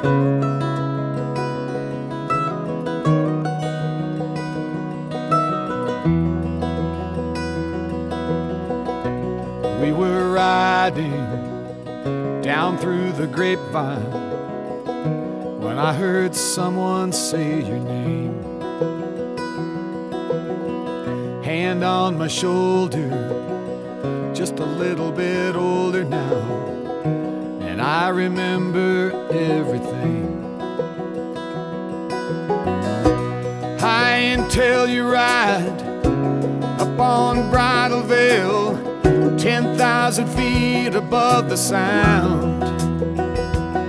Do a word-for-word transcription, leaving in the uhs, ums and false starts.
We were riding down through the grapevine when I heard someone say your name. Hand on my shoulder, just a little bit older now, and I remember everything. High and Telluride up on Bridal Veil, ten thousand feet above the sound.